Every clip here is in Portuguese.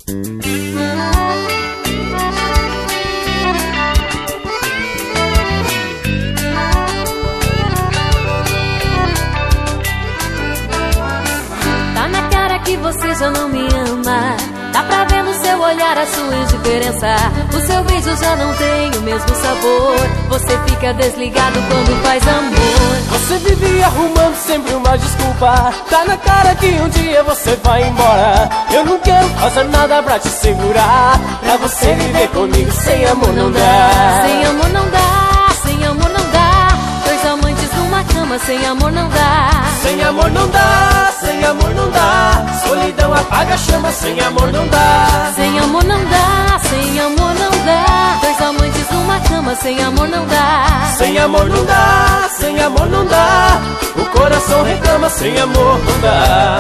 Tá na cara que você já não me ama. Dá pra ver no seu olhar a sua indiferença. O seu beijo já não tem o mesmo sabor. Você fica desligado quando faz amor. Você vive arrumando sempre uma desculpa. Tá na cara que um dia você vai embora. Eu não quero fazer nada pra te segurar. Pra você viver comigo sem amor não dá. Sem amor não dá, sem amor não dá. Dois amantes numa cama, sem amor não dá. Sem amor não dá, sem amor não dá. Solidão apaga a chama, sem amor não dá. Sem amor não dá, sem amor não dá. Dois amantes numa cama, sem amor não dá. Sem amor não dá, sem amor não dá. O coração reclama, sem amor não dá.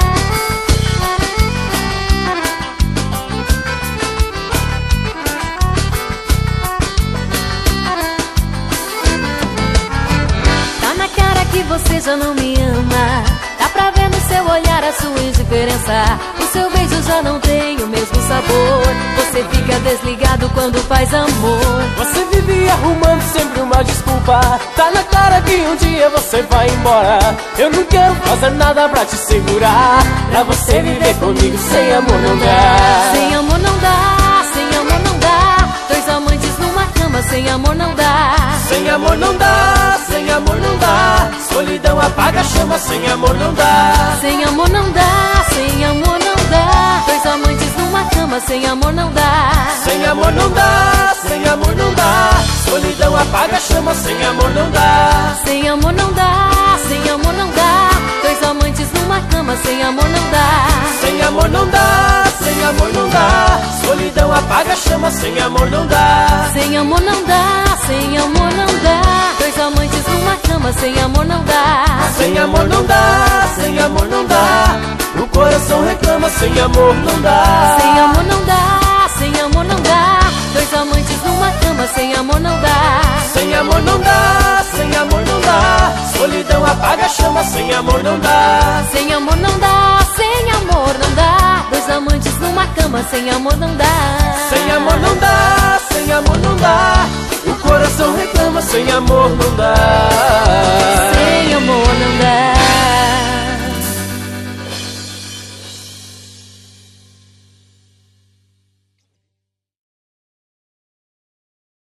Que você já não me ama. Dá pra ver no seu olhar a sua indiferença. O seu beijo já não tem o mesmo sabor. Você fica desligado quando faz amor. Você vive arrumando sempre uma desculpa. Tá na cara que um dia você vai embora. Eu não quero fazer nada pra te segurar. Pra você viver comigo sem amor não dá. Sem amor não dá, sem amor não dá. Dois amantes numa cama, sem amor não dá. Sem amor não dá, sem amor não dá. Solidão apaga a chama, sem amor não dá. Sem amor não dá, sem amor não dá. Dois amantes numa cama, sem amor não dá. Sem amor não dá, sem amor não dá. Solidão apaga a chama, sem amor não dá. Sem amor não dá, sem amor não dá. Dois amantes numa cama, sem amor não dá. Sem amor não dá, sem amor não dá. Solidão apaga a chama, sem amor não dá. Sem amor não dá, sem amor não dá. Dois amantes numa cama, sem amor não dá. Sem amor não dá, sem amor não dá. O coração reclama, sem amor não dá. Sem amor não dá, sem amor não dá. Dois amantes numa cama, sem amor não dá. Sem amor não dá, sem amor não dá. Solidão apaga a chama, sem amor não dá. Sem amor não dá, sem amor não dá. Dois amantes numa cama, sem amor não dá. Sem amor não dá, sem amor não dá. O coração reclama, sem amor não dá.